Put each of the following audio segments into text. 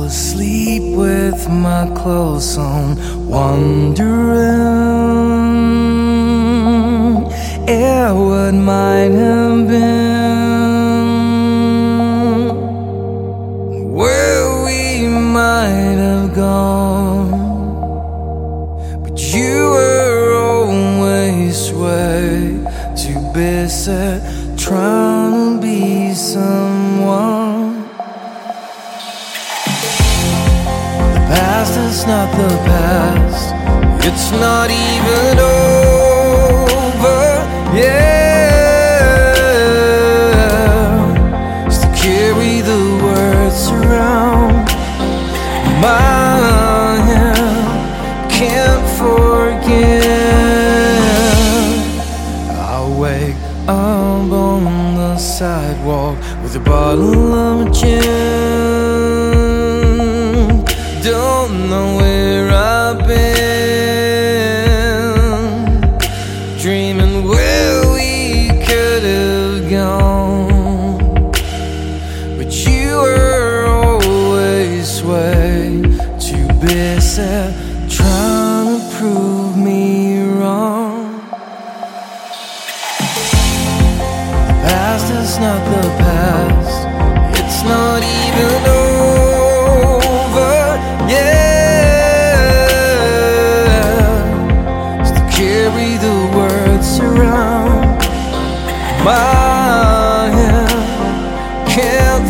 asleep with my clothes on, wondering what might have been, where we might have gone. But you were always way too busy trying to be someone. The past is not the past, it's not even over, yeah. Still carry the words around my hand, can't forget. I'll wake up on the sidewalk with a bottle of gin. Don't know where I've been, dreaming where we could have gone. But you were always way too busy trying to prove me wrong. The past is not the past, it's not even over, yeah. Still carry the words around my hand, can't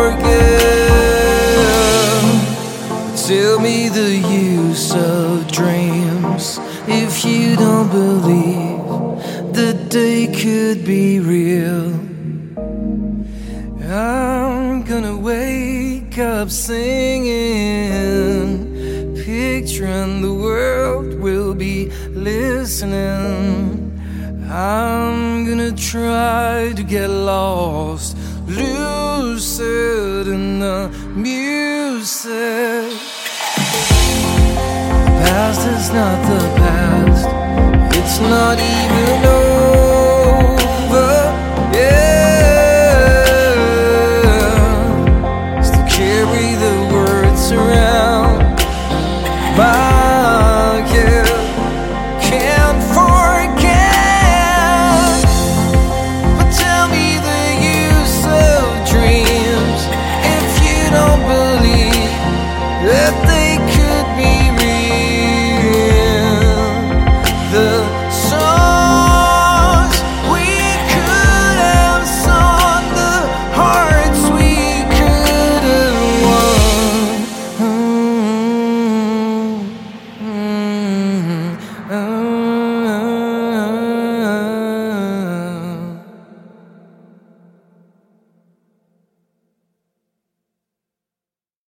forget. Tell me the use of dreams if you don't believe the day could be real. I'm gonna wake up singing, picturing the world will be listening. I'm gonna try to get lost, lucid in the music. The past is not the past, it's not even over.